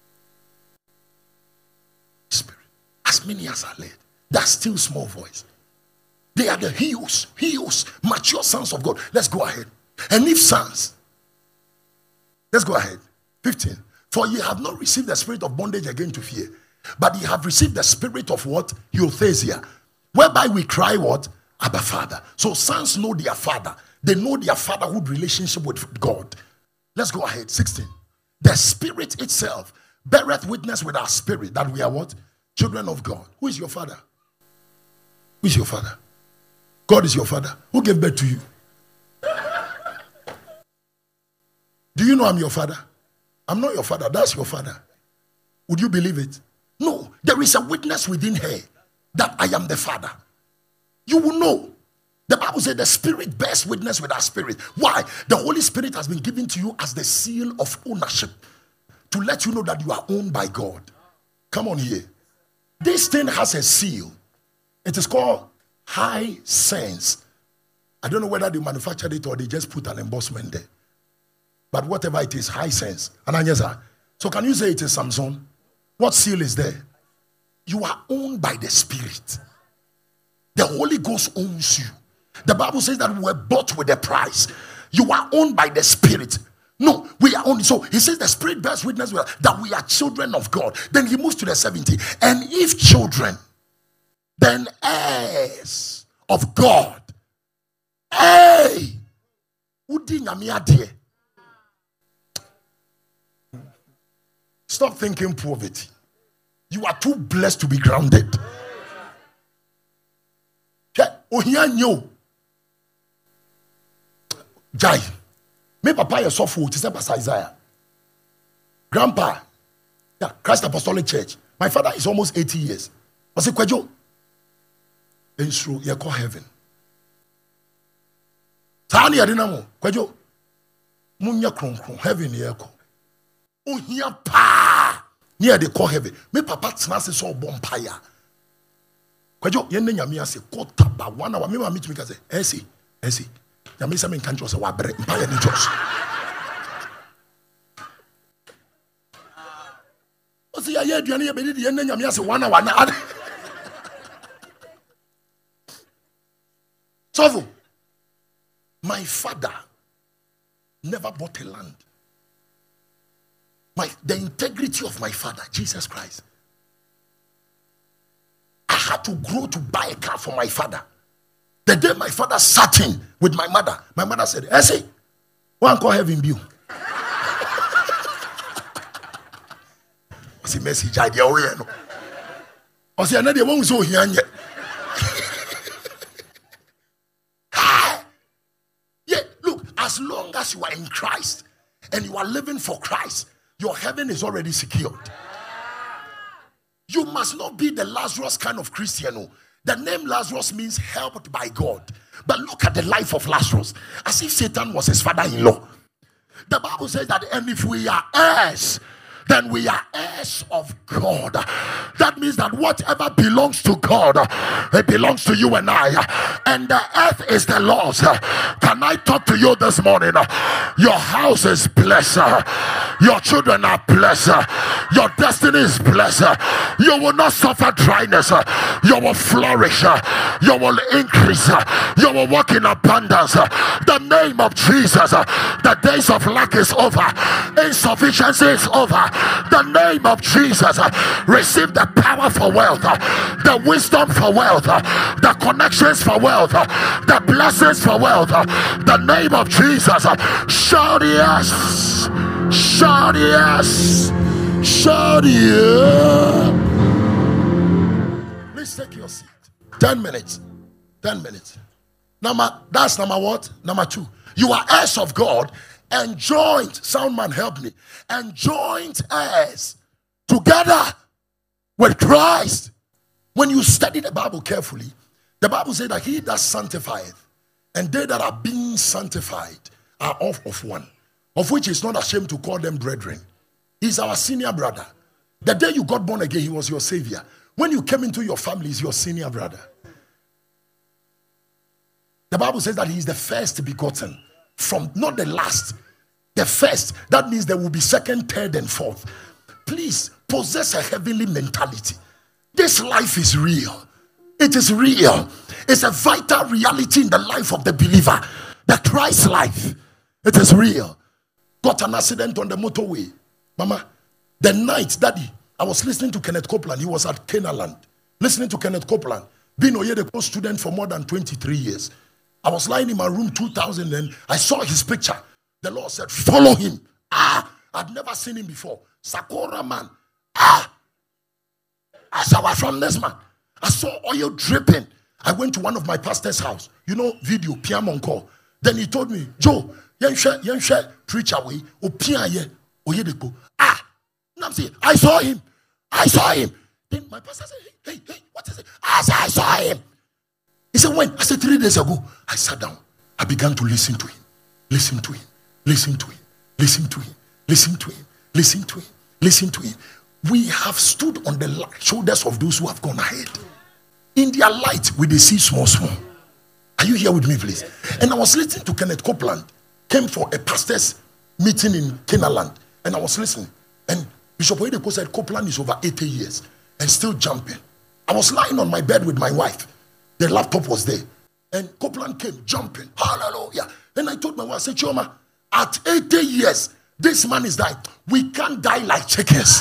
Spirit. As many as are led, that still small voice. They are the heels, heels, mature sons of God. Let's go ahead. And if sons, let's go ahead. fifteen. For ye have not received the spirit of bondage again to fear, but ye have received the spirit of what? Huiothesia. Whereby we cry what? Abba Father. So sons know their father. They know their fatherhood relationship with God. Let's go ahead. sixteen. The Spirit itself beareth witness with our spirit that we are what? Children of God. Who is your father? Who is your father? God is your father. Who gave birth to you? Do you know I'm your father? I'm not your father. That's your father. Would you believe it? No. There is a witness within her that I am the father. You will know. The Bible said the Spirit bears witness with our spirit. Why? The Holy Spirit has been given to you as the seal of ownership to let you know that you are owned by God. Come on here. This thing has a seal. It is called high sense. I don't know whether they manufactured it or they just put an embossment there. But whatever it is, high sense. So can you say it is Samson? What seal is there? You are owned by the Spirit. The Holy Ghost owns you. The Bible says that we were bought with a price. You are owned by the Spirit. No, we are owned. So he says the Spirit bears witness with us that we are children of God. Then he moves to the seventy. And if children, then heirs of God. Hey! Stop thinking poverty. You are too blessed to be grounded. Jai. Me papa is so full to say Pastor Isaiah. Grandpa. Yeah, Christ Apostolic Church. My father is almost eighty years. I say, Kwejo. And through you call heaven. Tani adinamo. Kwejo. Munya kron kron. Heaven ye call. Oh, here pa. Near the call heaven. Me papa tnas is all bompire. Kwejo, yen nyame ase kota ba one hour. Me ma meet me ka say, "Esi, esi." Nyame say me kan just say wa bre empire ni just. O say ya aduane ye be di yen nyame ase one hour na. So, my father never bought a land. My, the integrity of my father, Jesus Christ. I had to grow to buy a car for my father. The day my father sat in with my mother, my mother said, Essie, one call heaven view. I said, message idea. I said, another one was so here. Yeah, look, as long as you are in Christ and you are living for Christ, your heaven is already secured. You must not be the Lazarus kind of Christian. The name Lazarus means helped by God. But look at the life of Lazarus, as if Satan was his father-in-law. The Bible says that, and if we are heirs, then we are heirs of God. That means that whatever belongs to God, it belongs to you and I. And the earth is the Lord's. Can I talk to you this morning? Your house is blessed. Your children are blessed. Your destiny is blessed. You will not suffer dryness. You will flourish. You will increase. You will walk in abundance. The name of Jesus. The days of lack is over. Insufficiency is over. The name of Jesus. Receive the power for wealth, the wisdom for wealth, the connections for wealth, the blessings for wealth. The name of Jesus. Shout yes. Shout yes. Shout yes. Please take your seat. Ten minutes. Ten minutes. Number, that's number what? Number two. You are heirs of God and joint. Sound man, help me. And joint heirs together with Christ. When you study the Bible carefully, the Bible says that he that sanctifieth and they that are being sanctified are of of one, of which is not ashamed to call them brethren. He's our senior brother. The day you got born again, he was your savior. When you came into your family, he's your senior brother. The Bible says that he is the first begotten, from not the last, the first. That means there will be second, third, and fourth. Please possess a heavenly mentality. This life is real. It is real. It's a vital reality in the life of the believer. The Christ life. It is real. Got an accident on the motorway. Mama, the night, Daddy, I was listening to Kenneth Copeland. He was at Canaanland. Listening to Kenneth Copeland. Being a Oyedepo student for more than twenty-three years. I was lying in my room two thousand and I saw his picture. The Lord said, follow him. Ah, I'd never seen him before. Sakura man. Ah. I saw from this man. I saw oil dripping. I went to one of my pastor's house. You know, video, Piamonko. Then he told me, Joe, yenshe, yenshe, preach away. Opiaye, Oyedepo. Ah. I saw him. I saw him. Then my pastor said, hey, hey, hey, what is it? I said, I saw him. He said, when? I said, three days ago. I sat down. I began to listen to him. Listen to him. Listen to him. Listen to him. Listen to him. Listen to him. Listen to him. We have stood on the shoulders of those who have gone ahead. In their light, we they see small, small. Are you here with me, please? And I was listening to Kenneth Copeland. Came for a pastor's meeting in Canaanland. And I was listening. And Bishop Oyedepo said Copeland is over eighty years and still jumping. I was lying on my bed with my wife. The laptop was there. And Copeland came jumping. Hallelujah. And I told my wife, I said, Choma, at eighty years, this man is dying. We can't die like chickens.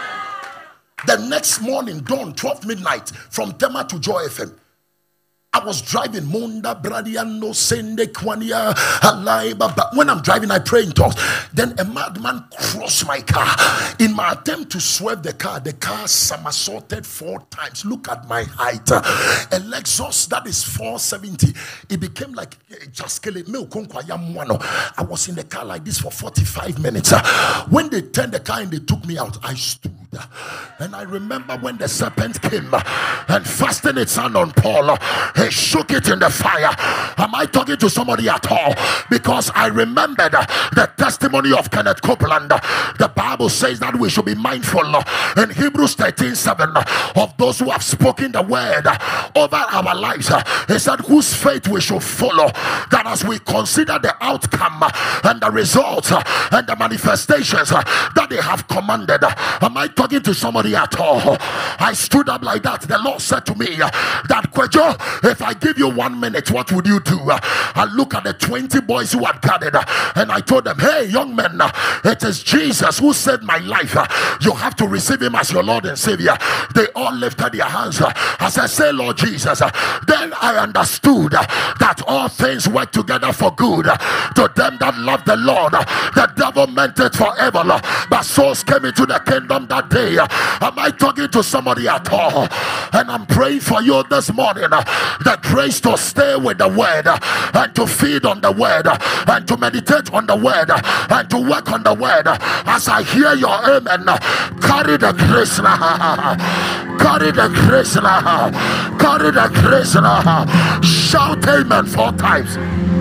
The next morning, dawn, twelve midnight, from Tema to Joy F M. I was driving Monda Bradiano Sende Kwania Alaiba. But when I'm driving, I pray in tongues. Then a madman crossed my car. In my attempt to swerve the car, the car somersaulted four times. Look at my height. A Lexus that is four seventy. It became like just I was in the car like this for forty-five minutes. When they turned the car and they took me out, I stood. And I remember when the serpent came and fastened its hand on Paul. He shook it in the fire. Am I talking to somebody at all? Because I remembered the testimony of Kenneth Copeland. The Bible says that we should be mindful in Hebrews thirteen seven of those who have spoken the word over our lives. He said, whose faith we should follow, that as we consider the outcome and the results and the manifestations that they have commanded. Am I talking talking to somebody at all? I stood up like that. The Lord said to me that, Kwejo, if I give you one minute, what would you do? I look at the twenty boys who had gathered and I told them, hey, young men, it is Jesus who saved my life. You have to receive him as your Lord and Savior. They all lifted their hands as I say, Lord Jesus. Then I understood that all things work together for good to them that love the Lord. The devil meant it forever, but souls came into the kingdom that day. Am I talking to somebody at all? And I'm praying for you this morning, the grace to stay with the word and to feed on the word and to meditate on the word and to work on the word. As I hear your amen, carry the grace now. Carry the grace now. Carry the grace now. Shout amen four times.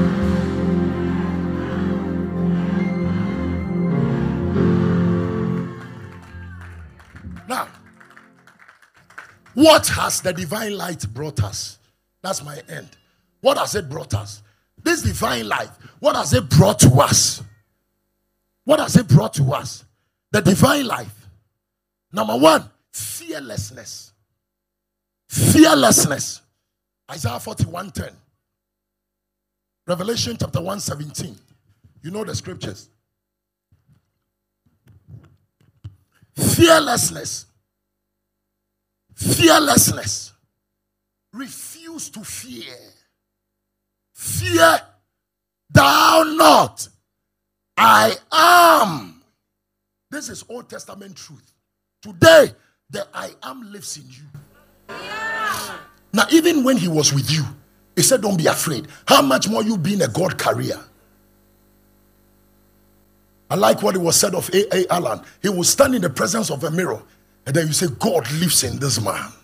Now, what has the divine light brought us? That's my end. What has it brought us? This divine light, what has it brought to us? What has it brought to us? The divine life. Number one, fearlessness. Fearlessness. Isaiah forty-one ten. Revelation chapter one seventeen. You know the scriptures. Fearlessness. Fearlessness. Refuse to fear. Fear thou not. I am. This is Old Testament truth. Today, the I am lives in you. Yeah. Now, even when he was with you, he said, don't be afraid. How much more you being a God carrier? I like what it was said of A A Allen. He will stand in the presence of a mirror, and then you say, God lives in this man.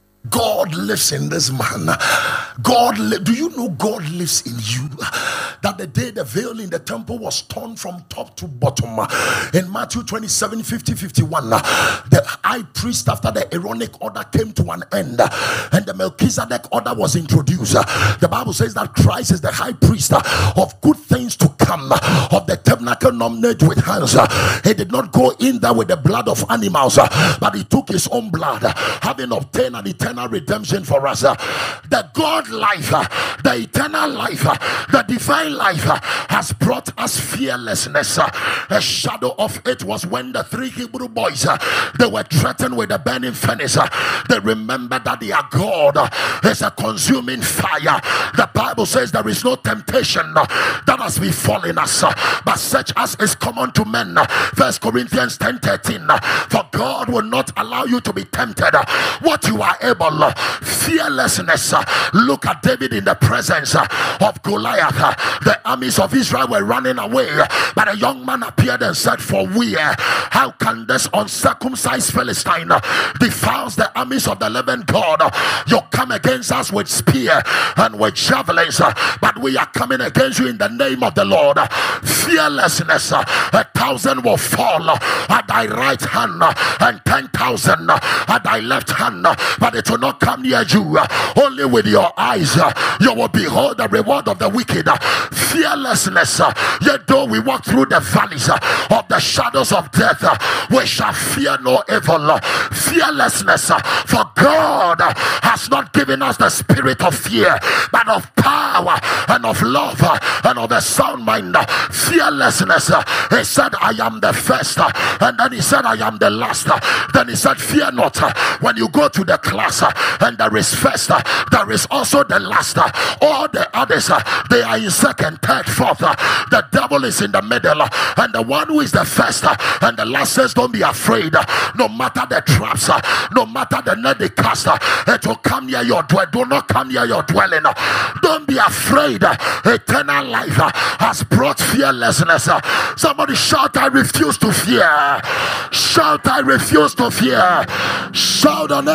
God lives in this man. God, li- do you know God lives in you? That the day the veil in the temple was torn from top to bottom, in Matthew twenty-seven, fifty, fifty-one, the high priest, after the Aaronic order came to an end and the Melchizedek order was introduced, the Bible says that Christ is the high priest of good things to come, of the tabernacle not made with hands. He did not go in there with the blood of animals, but he took his own blood, having obtained an eternal redemption for us. The God life, the eternal life, the divine life has brought us fearlessness. A shadow of it was when the three Hebrew boys, they were threatened with a burning furnace. They remembered that their God is a consuming fire. The Bible says there is no temptation that has befallen us, but such as is common to men. First Corinthians ten thirteen. For God will not allow you to be tempted what you are able. Fearlessness. Look at David in the presence of Goliath. The armies of Israel were running away, but a young man appeared and said, for we, how can this uncircumcised Philistine defiles the armies of the living God? You come against us with spear and with javelins, but we are coming against you in the name of the Lord. Fearlessness. A thousand will fall at thy right hand and ten thousand at thy left hand, but it will not come near you. Only with your eyes you will behold the reward of the wicked. Fearlessness. Yet though we walk through the valleys of the shadows of death, we shall fear no evil. Fearlessness. For God has not given us the spirit of fear, but of power and of love and of a sound mind. Fearlessness. He said, I am the first, and then he said, I am the last. Then he said, fear not. When you go to the class and there is first, there is also the last. All the others, they are in second, third, fourth. The devil is in the middle, and the one who is the first and the last says, don't be afraid. No matter the traps, no matter the net they cast, it will come near your dwelling. Do not come near your dwelling. Don't be afraid. Eternal life has brought fearlessness. Somebody shout, I refuse to fear. Shout, I refuse to fear. Shout an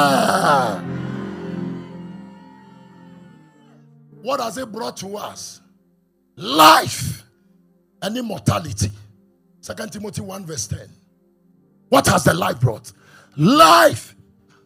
amen. What has it brought to us? Life and immortality. Second Timothy one verse ten. What has the life brought? Life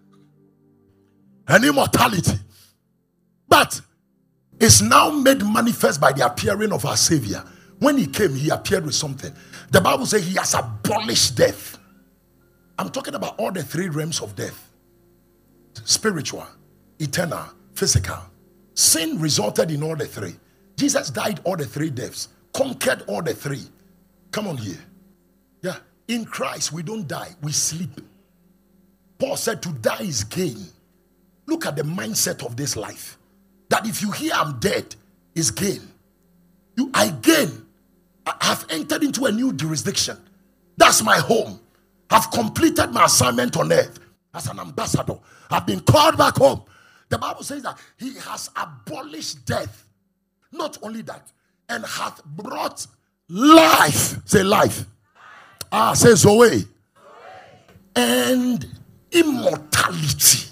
and immortality. But it's now made manifest by the appearing of our Savior. When he came, he appeared with something. The Bible says he has abolished death. I'm talking about all the three realms of death: spiritual, eternal, physical. Sin resulted in all the three. Jesus died all the three deaths, conquered all the three. Come on here. Yeah. In Christ, we don't die, we sleep. Paul said to die is gain. Look at the mindset of this life. That if you hear I'm dead, is gain. You, I gain. I have entered into a new jurisdiction. That's my home. I've completed my assignment on earth as an ambassador. I've been called back home. The Bible says that he has abolished death. Not only that, and hath brought life. Say life. Ah, say Zoe. And immortality.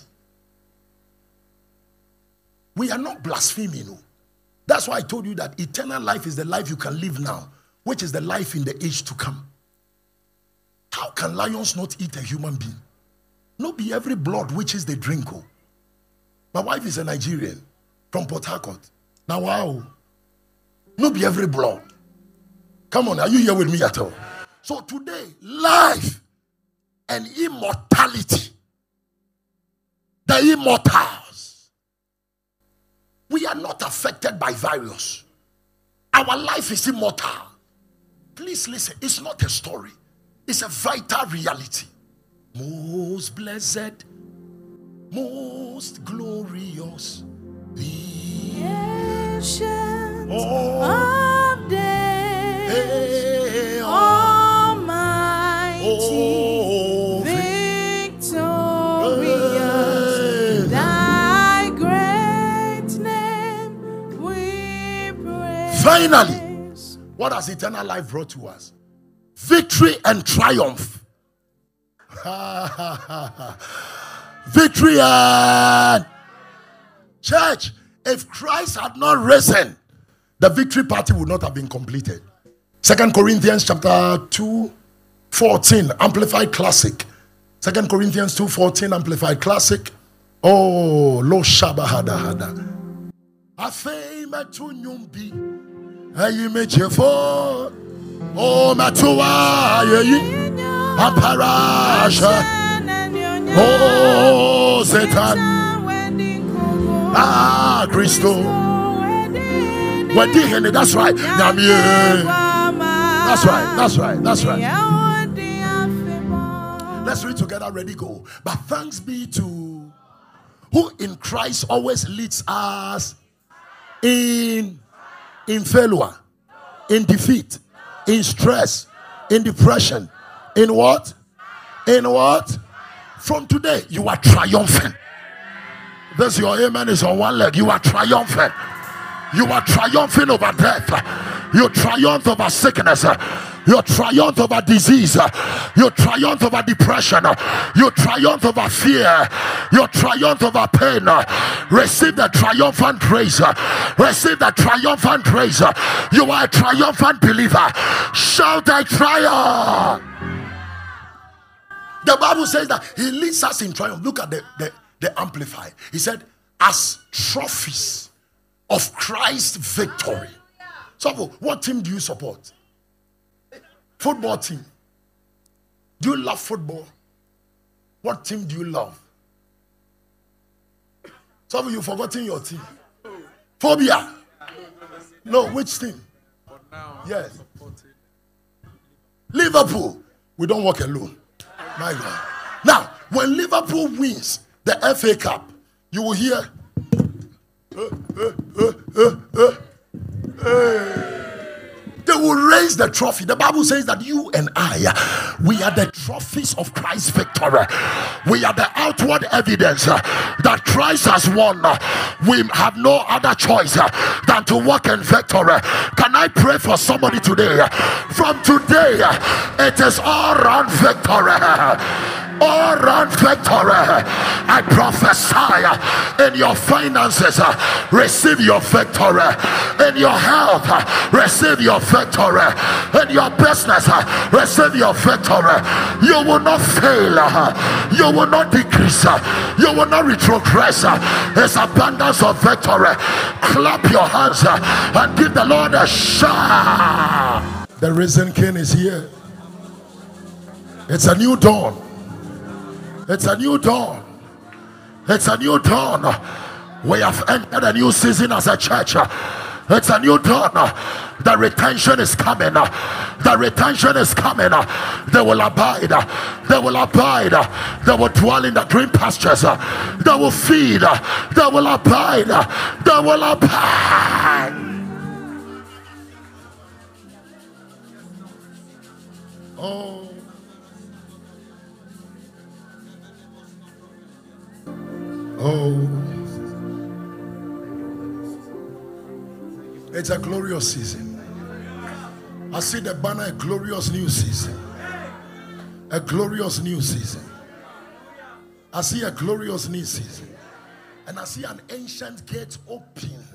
We are not blaspheming. No. That's why I told you that eternal life is the life you can live now, which is the life in the age to come. How can lions not eat a human being? Not be every blood which is the drink. Oh. My wife is a Nigerian from Port Harcourt. Now, wow. Not be every blood. Come on, are you here with me at all? So today, life and immortality. The immortals. We are not affected by virus. Our life is immortal. Please listen, it's not a story. It's a vital reality. Most blessed, most glorious, the ancient oh, of days, hey, almighty, oh, victorious, hey. thy great name we praise. Finally, what has eternal life brought to us? Victory and triumph. Victory and church. If Christ had not risen, the victory party would not have been completed. Second Corinthians chapter two, fourteen, Amplified Classic. Second Corinthians two, fourteen, Amplified Classic. Oh, lo shabahada hada. Afei metu nyumbi, ayi mechefo. Oh, Matua, ye, Aparasha, oh, Satan, ah, Christo, that's right, that's right, that's right, that's right. Let's read together, ready, go. But thanks be to who in Christ always leads us in, in failure, in defeat, in stress, in depression, in what? In what? From today, you are triumphant. This your amen is on one leg. You are triumphant. You are triumphing over death. You triumph over sickness. You triumph over disease. You triumph over depression. You triumph over fear. You triumph over pain. Receive the triumphant praise. Receive the triumphant praise. You are a triumphant believer. Shout I triumph. The Bible says that he leads us in triumph. Look at the, the, the Amplified. He said, as trophies of Christ's victory. So, what team do you support? Football team. Do you love football? What team do you love? Some of you forgotten your team. Phobia. No, which team? Yes. Liverpool. We don't walk alone. My God. Now, when Liverpool wins the F A Cup, you will hear. Uh, uh, uh, uh, uh, uh. They will raise the trophy. The Bible says that you and I, we are the trophies of Christ's victory. We are the outward evidence uh, that Christ has won. We have no other choice uh, than to walk in victory. Can I pray for somebody today? From today, uh, it is all round victory. All round victory. I prophesy uh, in your finances, uh, receive your victory. In your health, uh, receive your victory. In your business, uh, receive your victory. You will not fail. Uh, you will not decrease. Uh, you will not retrogress. Uh, it's abundance of victory. Clap your hands uh, and give the Lord a shout. The risen King is here. It's a new dawn. It's a new dawn. It's a new dawn. We have entered a new season as a church. It's a new dawn. The retention is coming. The retention is coming. They will abide. They will abide. They will dwell in the green pastures. They will feed. They will abide. They will abide. Oh. Oh. It's a glorious season. I see the banner, a glorious new season. A glorious new season. I see a glorious new season. And I see an ancient gate open.